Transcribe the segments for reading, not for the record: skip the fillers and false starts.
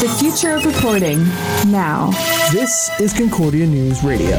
The future of reporting, now. This is Concordia News Radio.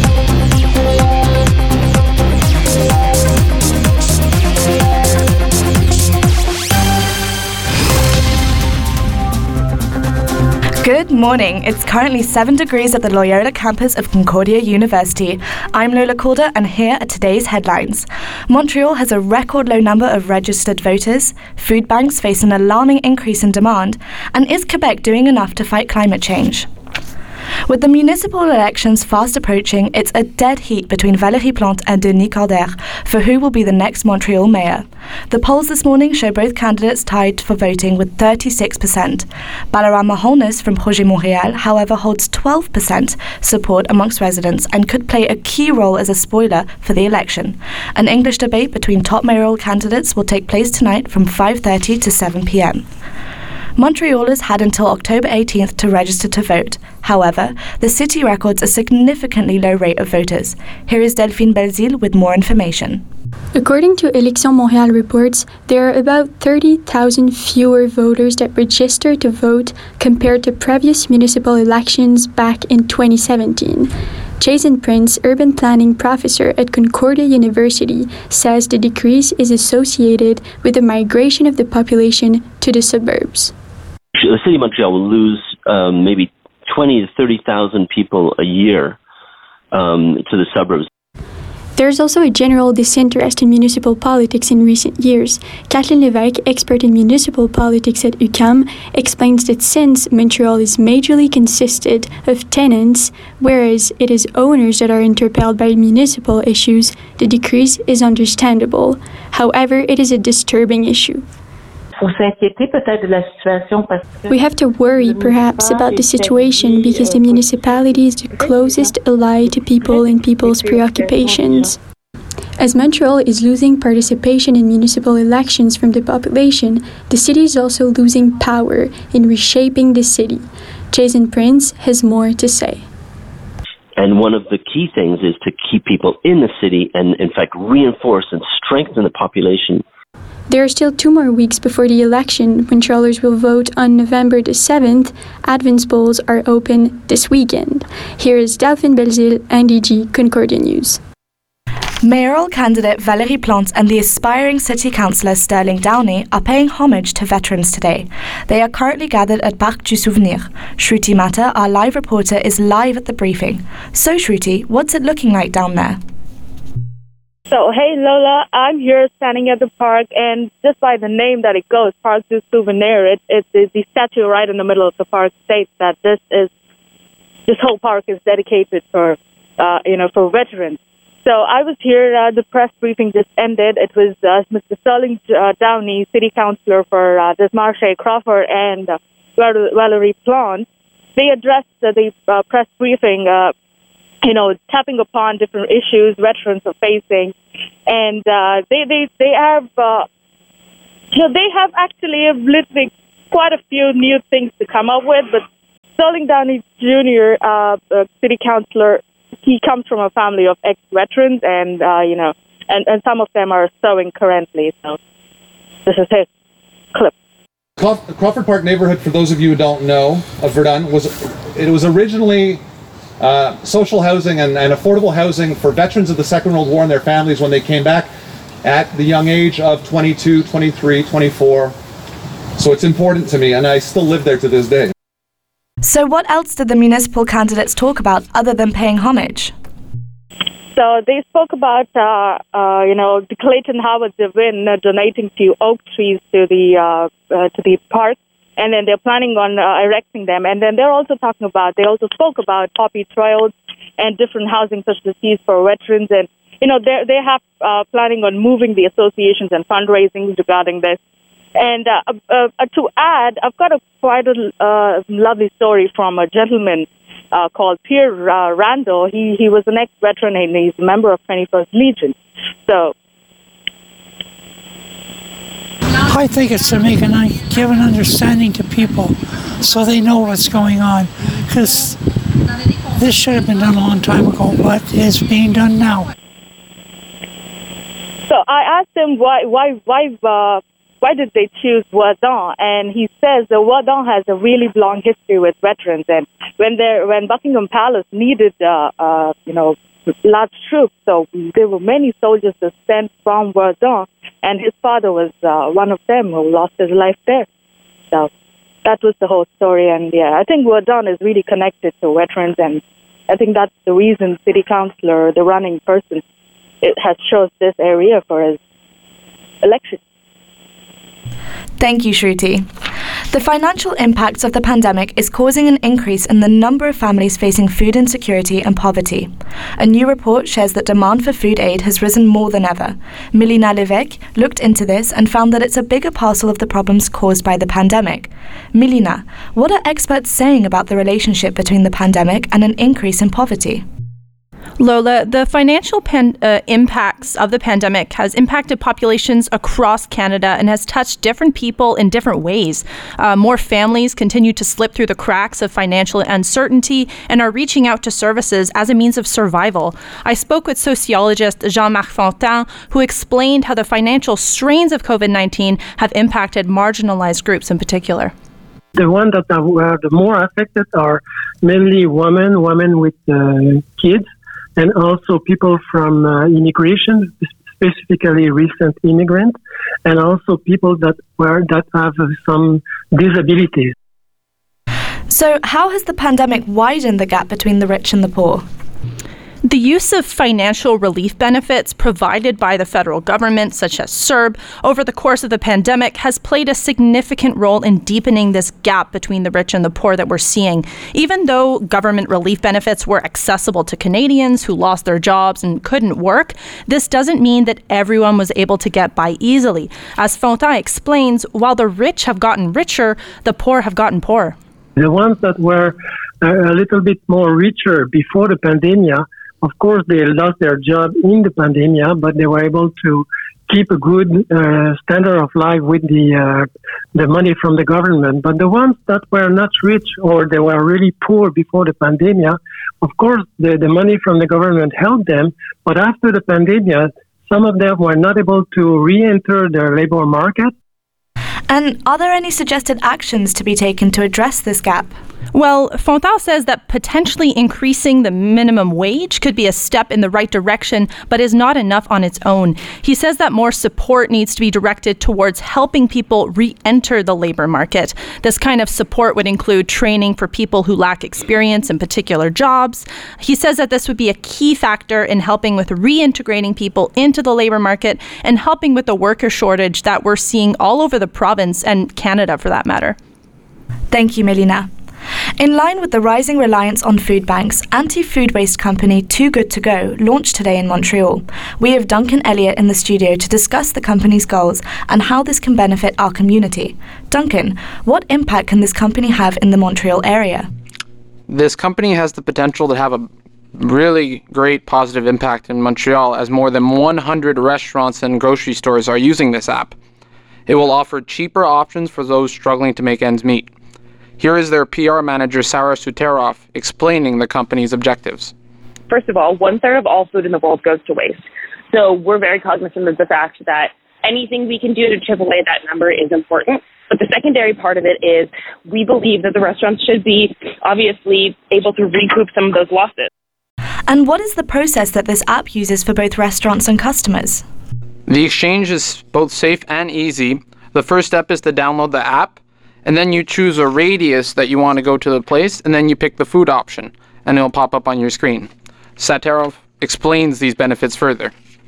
Good morning. It's currently 7 degrees at the Loyola campus of Concordia University. I'm Lola Calder, and here are today's headlines. Montreal has a record low number of registered voters, food banks face an alarming increase in demand, and is Quebec doing enough to fight climate change? With the municipal elections fast approaching, it's a dead heat between Valérie Plante and Denis Coderre for who will be the next Montreal mayor. The polls this morning show both candidates tied for voting with 36%. Balarama Holness from Projet Montréal, however, holds 12% support amongst residents and could play a key role as a spoiler for the election. An English debate between top mayoral candidates will take place tonight from 5:30 to 7 p.m. Montrealers had until October 18th to register to vote. However, the city records a significantly low rate of voters. Here is Delphine Belzile with more information. According to Élections Montréal reports, there are about 30,000 fewer voters that register to vote compared to previous municipal elections back in 2017. Jason Prince, urban planning professor at Concordia University, says the decrease is associated with the migration of the population to the suburbs. The city of Montreal will lose maybe 20 to 30,000 people a year to the suburbs. There's also a general disinterest in municipal politics in recent years. Kathleen Lévesque, expert in municipal politics at UQAM, explains that since Montreal is majorly consisted of tenants, whereas it is owners that are interpelled by municipal issues, the decrease is understandable. However, it is a disturbing issue. We have to worry, perhaps, about the situation because the municipality is the closest ally to people and people's preoccupations. As Montreal is losing participation in municipal elections from the population, the city is also losing power in reshaping the city. Jason Prince has more to say. And one of the key things is to keep people in the city and, in fact, reinforce and strengthen the population. There are still 2 more weeks before the election. Montrealers will vote on November the 7th. Advance polls are open this weekend. Here is Delphine Belzile, NDG Concordia News. Mayoral candidate Valérie Plante and the aspiring city councillor Sterling Downey are paying homage to veterans today. They are currently gathered at Parc du Souvenir. Shruti Mata, our live reporter, is live at the briefing. So Shruti, what's it looking like down there? So, hey Lola, I'm here standing at the park, and just by the name that it goes, Parc du Souvenir, it's the statue right in the middle of the park states that this whole park is dedicated for veterans. So I was here, the press briefing just ended. It was Mr. Sterling Downey, city councillor for Desmarches Crawford, and Valérie Plante. They addressed the press briefing, tapping upon different issues veterans are facing, and they have actually literally quite a few new things to come up with. But Sterling Downey Jr., city councillor, he comes from a family of ex-veterans, and some of them are serving currently. So this is his clip. Crawford Park neighborhood, for those of you who don't know, of Verdun, was originally social housing and affordable housing for veterans of the Second World War and their families when they came back at the young age of 22, 23, 24. So it's important to me, and I still live there to this day. So what else did the municipal candidates talk about other than paying homage? So they spoke about, the Clayton Howard Devin donating 2 oak trees to the park. And then they're planning on erecting them. And then they also spoke about poppy trails and different housing facilities for veterans. And, they have planning on moving the associations and fundraising regarding this. And to add, I've got quite a lovely story from a gentleman called Pierre Randall. He was an ex-veteran and he's a member of 21st Legion. So I think it's to give an understanding to people so they know what's going on, because this should have been done a long time ago, but it's being done now. So I asked him why why did they choose Verdun? And he says that Verdun has a really long history with veterans, and when Buckingham Palace needed large troops, so there were many soldiers that sent from Verdun, and his father was one of them who lost his life there. So that was the whole story, and yeah, I think Verdun is really connected to veterans, and I think that's the reason city councillor, the running person, it has chose this area for his election. Thank you, Shruti. The financial impacts of the pandemic is causing an increase in the number of families facing food insecurity and poverty. A new report shares that demand for food aid has risen more than ever. Milena Levesque looked into this and found that it's a bigger parcel of the problems caused by the pandemic. Milena, what are experts saying about the relationship between the pandemic and an increase in poverty? Lola, the financial impacts of the pandemic has impacted populations across Canada and has touched different people in different ways. More families continue to slip through the cracks of financial uncertainty and are reaching out to services as a means of survival. I spoke with sociologist Jean-Marc Fontaine, who explained how the financial strains of COVID-19 have impacted marginalized groups in particular. The ones that were the more affected are mainly women with kids, and also people from immigration, specifically recent immigrants, and also people that have some disabilities. So how has the pandemic widened the gap between the rich and the poor? The use of financial relief benefits provided by the federal government, such as CERB, over the course of the pandemic has played a significant role in deepening this gap between the rich and the poor that we're seeing. Even though government relief benefits were accessible to Canadians who lost their jobs and couldn't work, this doesn't mean that everyone was able to get by easily. As Fontaine explains, while the rich have gotten richer, the poor have gotten poorer. The ones that were a little bit more richer before the pandemic, of course, they lost their job in the pandemic, but they were able to keep a good standard of life with the money from the government. But the ones that were not rich or they were really poor before the pandemic, of course, the money from the government helped them. But after the pandemic, some of them were not able to re-enter the labor market. And are there any suggested actions to be taken to address this gap? Well, Fontaine says that potentially increasing the minimum wage could be a step in the right direction, but is not enough on its own. He says that more support needs to be directed towards helping people re-enter the labor market. This kind of support would include training for people who lack experience in particular jobs. He says that this would be a key factor in helping with reintegrating people into the labor market and helping with the worker shortage that we're seeing all over the province and Canada for that matter. Thank you, Milena. In line with the rising reliance on food banks, anti-food waste company Too Good To Go launched today in Montreal. We have Duncan Elliott in the studio to discuss the company's goals and how this can benefit our community. Duncan, what impact can this company have in the Montreal area? This company has the potential to have a really great positive impact in Montreal, as more than 100 restaurants and grocery stores are using this app. It will offer cheaper options for those struggling to make ends meet. Here is their PR manager, Sarah Suteroff, explaining the company's objectives. First of all, 1/3 of all food in the world goes to waste. So we're very cognizant of the fact that anything we can do to chip away that number is important. But the secondary part of it is we believe that the restaurants should be obviously able to recoup some of those losses. And what is the process that this app uses for both restaurants and customers? The exchange is both safe and easy. The first step is to download the app, and then you choose a radius that you want to go to the place, and then you pick the food option, and it'll pop up on your screen. Saterov explains these benefits further.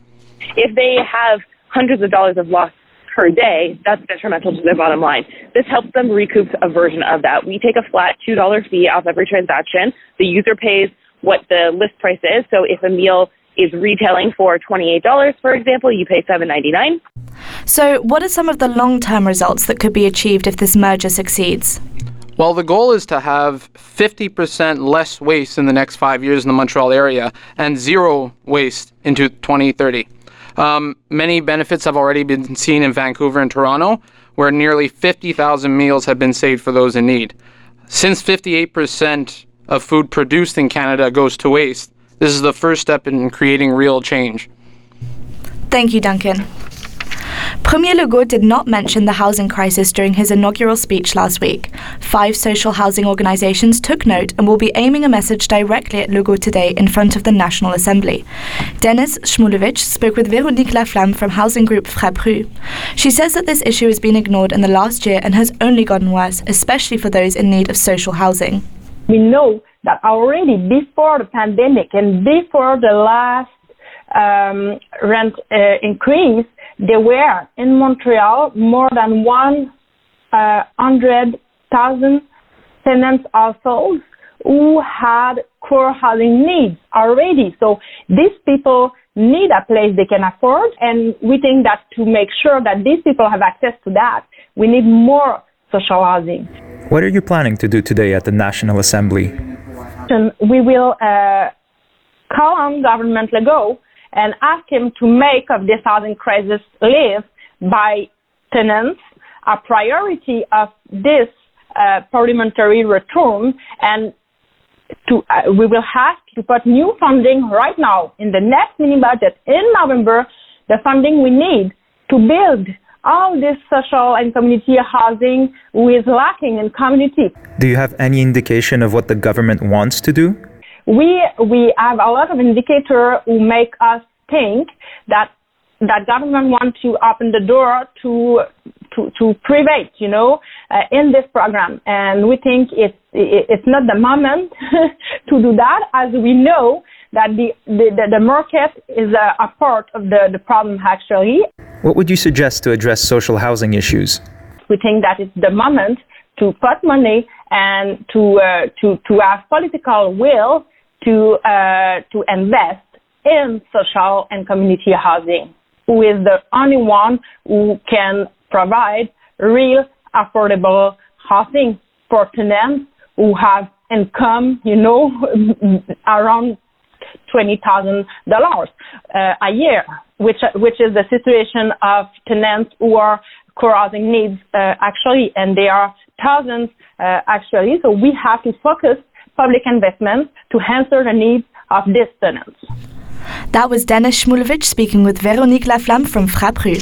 If they have hundreds of dollars of loss per day, that's detrimental to their bottom line. This helps them recoup a version of that. We take a flat $2 fee off every transaction. The user pays what the list price is. So if a meal is retailing for $28, for example, you pay $7.99. So what are some of the long-term results that could be achieved if this merger succeeds? Well, the goal is to have 50% less waste in the next 5 years in the Montreal area and zero waste into 2030. Many benefits have already been seen in Vancouver and Toronto, where nearly 50,000 meals have been saved for those in need. Since 58% of food produced in Canada goes to waste, this is the first step in creating real change. Thank you, Duncan. Premier Legault did not mention the housing crisis during his inaugural speech last week. 5 social housing organizations took note and will be aiming a message directly at Legault today in front of the National Assembly. Denis Shmulevich spoke with Véronique Laflamme from housing group Frappe Rue. She says that this issue has been ignored in the last year and has only gotten worse, especially for those in need of social housing. We know that already before the pandemic and before the last rent increase, there were in Montreal more than 100,000 tenants households who had core housing needs already. So these people need a place they can afford, and we think that to make sure that these people have access to that, we need more social housing. What are you planning to do today at the National Assembly? We will call on Government Legault and ask him to make of this housing crisis lived by tenants a priority of this parliamentary return, and we will have to put new funding right now in the next mini budget in November, the funding we need to build all this social and community housing who is lacking in community. Do you have any indication of what the government wants to do? We have a lot of indicators who make us think that government wants to open the door to private, in this program, and we think it's not the moment to do that, as we know that the market is a part of the problem actually. What would you suggest to address social housing issues? We think that it's the moment to put money and to have political will to invest in social and community housing, who is the only one who can provide real affordable housing for tenants who have income, around $20,000 a year, which is the situation of tenants who are core housing needs actually, and there are thousands actually. So we have to focus public investment to answer the needs of these tenants. That was Denis Shmulevich speaking with Véronique Laflamme from Frappe Rue.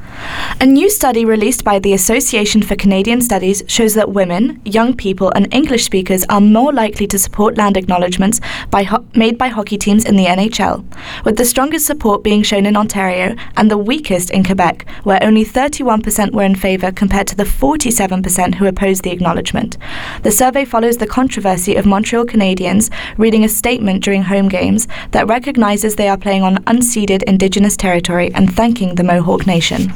A new study released by the Association for Canadian Studies shows that women, young people and English speakers are more likely to support land acknowledgements made by hockey teams in the NHL, with the strongest support being shown in Ontario and the weakest in Quebec, where only 31% were in favour compared to the 47% who opposed the acknowledgement. The survey follows the controversy of Montreal Canadiens reading a statement during home games that recognises they are playing on unceded Indigenous territory and thanking the Mohawk Nation.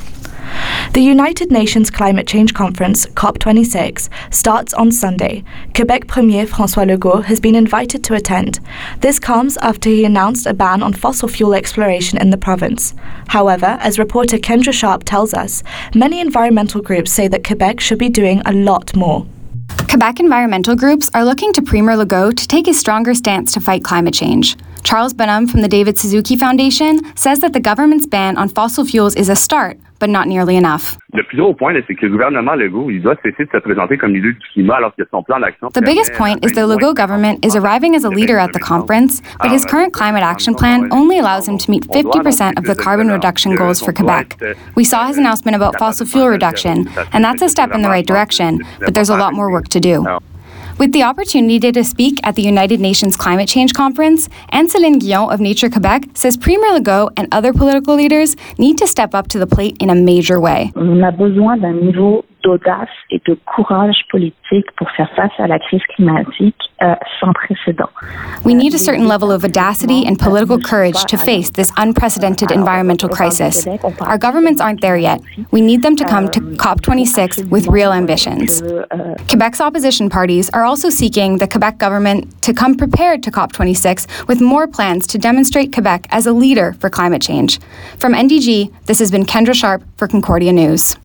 The United Nations Climate Change Conference, COP26, starts on Sunday. Quebec Premier François Legault has been invited to attend. This comes after he announced a ban on fossil fuel exploration in the province. However, as reporter Kendra Sharp tells us, many environmental groups say that Quebec should be doing a lot more. Quebec environmental groups are looking to Premier Legault to take a stronger stance to fight climate change. Charles Bonhomme from the David Suzuki Foundation says that the government's ban on fossil fuels is a start, but not nearly enough. Le plus gros point, c'est que le gouvernement Legault, il doit cesser de se présenter comme leader du climat alors que son plan d'action. The biggest point is the Legault government is arriving as a leader at the conference, but his current climate action plan only allows him to meet 50% of the carbon reduction goals for Quebec. We saw his announcement about fossil fuel reduction, and that's a step in the right direction, but there's a lot more work to do. With the opportunity to speak at the United Nations Climate Change Conference, Anne-Céline Guillon of Nature Quebec says Premier Legault and other political leaders need to step up to the plate in a major way. On a besoin d'un niveau d'audace et de courage politique pour faire face à la crise climatique sans précédent. We need a certain level of audacity and political courage to face this unprecedented environmental crisis. Our governments aren't there yet. We need them to come to COP26 with real ambitions. Quebec's opposition parties are also seeking the Quebec government to come prepared to COP26 with more plans to demonstrate Quebec as a leader for climate change. From NDG, this has been Kendra Sharp for Concordia News.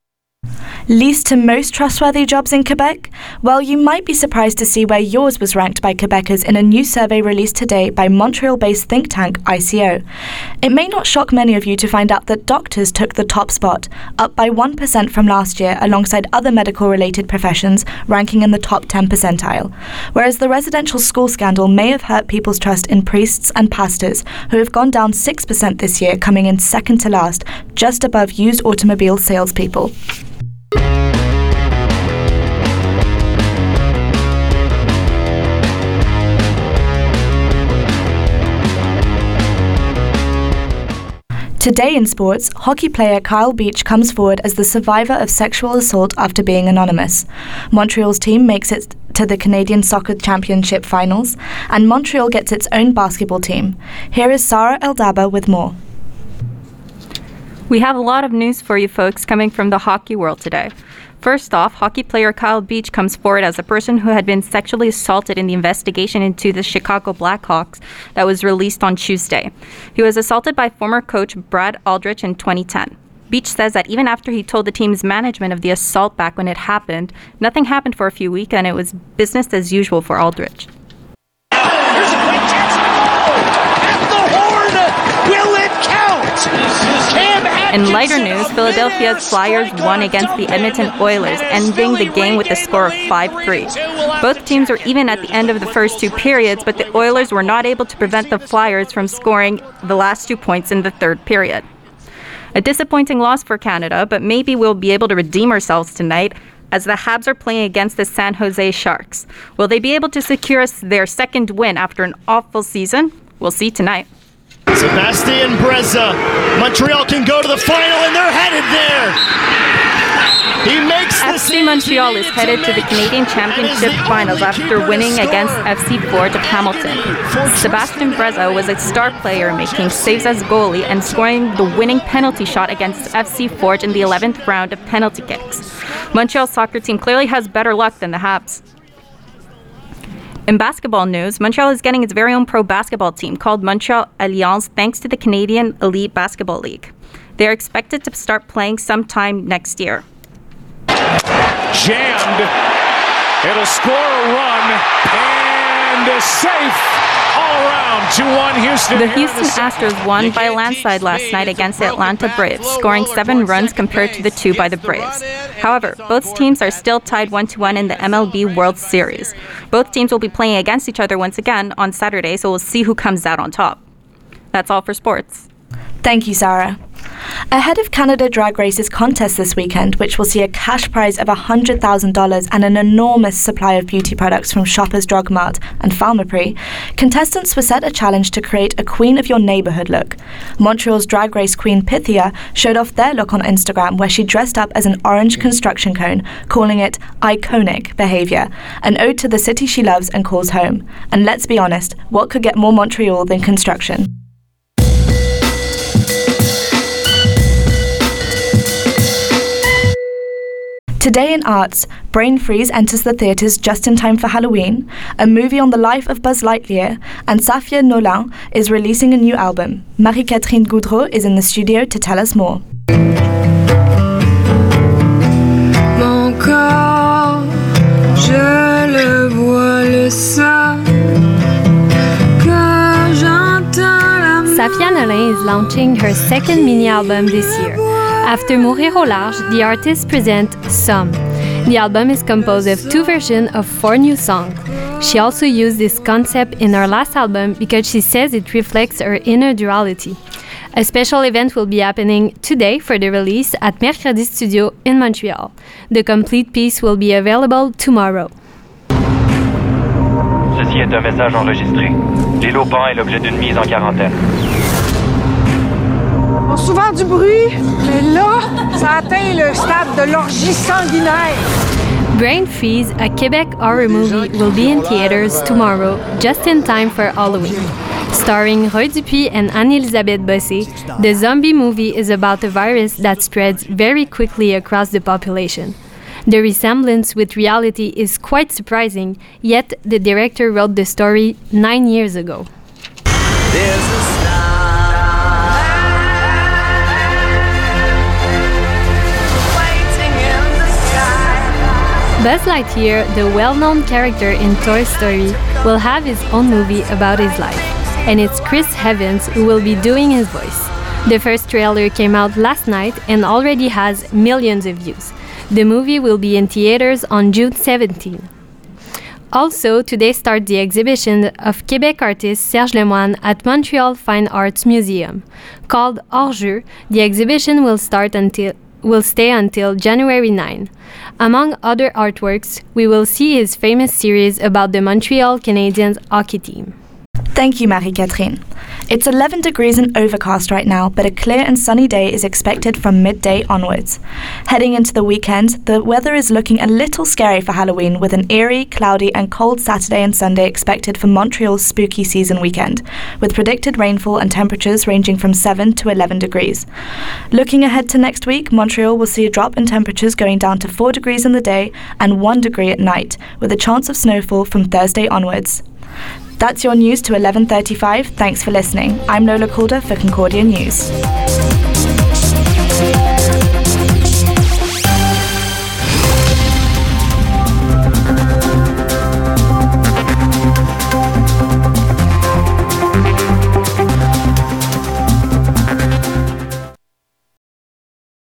Least to most trustworthy jobs in Quebec? Well, you might be surprised to see where yours was ranked by Quebecers in a new survey released today by Montreal-based think tank ICO. It may not shock many of you to find out that doctors took the top spot, up by 1% from last year alongside other medical-related professions ranking in the top 10 percentile. Whereas the residential school scandal may have hurt people's trust in priests and pastors, who have gone down 6% this year, coming in second to last, just above used automobile salespeople. Today in sports, hockey player Kyle Beach comes forward as the survivor of sexual assault after being anonymous. Montreal's team makes it to the Canadian Soccer Championship finals, and Montreal gets its own basketball team. Here is Sarah Eldaba with more. We have a lot of news for you folks coming from the hockey world today. First off, hockey player Kyle Beach comes forward as a person who had been sexually assaulted in the investigation into the Chicago Blackhawks that was released on Tuesday. He was assaulted by former coach Brad Aldrich in 2010. Beach says that even after he told the team's management of the assault back when it happened, nothing happened for a few weeks and it was business as usual for Aldrich. Here's a quick chance to go! At the horn! Will it count? In lighter news, Philadelphia's Flyers won against the Edmonton Oilers, ending the game with a score of 5-3. Both teams were even at the end of the first two periods, but the Oilers were not able to prevent the Flyers from scoring the last 2 points in the third period. A disappointing loss for Canada, but maybe we'll be able to redeem ourselves tonight as the Habs are playing against the San Jose Sharks. Will they be able to secure their second win after an awful season? We'll see tonight. Sebastian Breza. Montreal can go to the final, and they're headed there. He makes FC Montreal is headed to the Canadian Championship finals after winning against FC Forge of Hamilton. Sebastian Breza was a star player, making saves as goalie and scoring the winning penalty shot against FC Forge in the 11th round of penalty kicks. Montreal's soccer team clearly has better luck than the Habs. In basketball news, Montreal is getting its very own pro basketball team called Montreal Alliance thanks to the Canadian Elite Basketball League. They are expected to start playing sometime next year. Jammed. It'll score a run and safe all around. 2-1 Houston. The Houston Astros won by a landslide last night against the Atlanta Braves, scoring 7 runs compared to the 2 by the Braves. However, both teams are still tied 1-1 in the MLB World Series. Both teams will be playing against each other once again on Saturday, so we'll see who comes out on top. That's all for sports. Thank you, Sarah. Ahead of Canada Drag Race's contest this weekend, which will see a cash prize of $100,000 and an enormous supply of beauty products from Shoppers Drug Mart and Pharmaprix, contestants were set a challenge to create a Queen of Your Neighborhood look. Montreal's Drag Race queen Pythia showed off their look on Instagram, where she dressed up as an orange construction cone, calling it iconic behavior, an ode to the city she loves and calls home. And let's be honest, what could get more Montreal than construction? Today in arts, Brain Freeze enters the theatres just in time for Halloween, a movie on the life of Buzz Lightyear, and Safia Nolan is releasing a new album. Marie-Catherine Goudreau is in the studio to tell us more. Mon corps, je le vois le sang, que j'entends la Safia Nolan is launching her second mini-album this year. After Mourir au large, the artist presents Some. The album is composed of 2 versions of 4 new songs. She also used this concept in her last album because she says it reflects her inner duality. A special event will be happening today for the release at Mercredi Studio in Montreal. The complete piece will be available tomorrow. Ceci est un message enregistré. L'île aux Pins est l'objet d'une mise en quarantaine. On a souvent du bruit, mais là, ça atteint le stade de l'orgie sanguinaire. Brain Freeze, a Quebec horror movie, will be in theaters tomorrow, just in time for Halloween. Starring Roy Dupuis and Anne-Elisabeth Bossé, the zombie movie is about a virus that spreads very quickly across the population. The resemblance with reality is quite surprising, yet the director wrote the story 9 years ago. Buzz Lightyear, the well-known character in Toy Story, will have his own movie about his life, and it's Chris Evans who will be doing his voice. The first trailer came out last night and already has millions of views. The movie will be in theaters on June 17. Also, today starts the exhibition of Quebec artist Serge Lemoine at Montreal Fine Arts Museum. Called Hors-jeu, the exhibition will stay until January 9. Among other artworks, we will see his famous series about the Montreal Canadiens hockey team. Thank you, Marie-Catherine. It's 11 degrees and overcast right now, but a clear and sunny day is expected from midday onwards. Heading into the weekend, the weather is looking a little scary for Halloween, with an eerie, cloudy and cold Saturday and Sunday expected for Montreal's spooky season weekend, with predicted rainfall and temperatures ranging from 7 to 11 degrees. Looking ahead to next week, Montreal will see a drop in temperatures going down to 4 degrees in the day and 1 degree at night, with a chance of snowfall from Thursday onwards. That's your news to 11:35. Thanks for listening. I'm Lola Calder for Concordia News.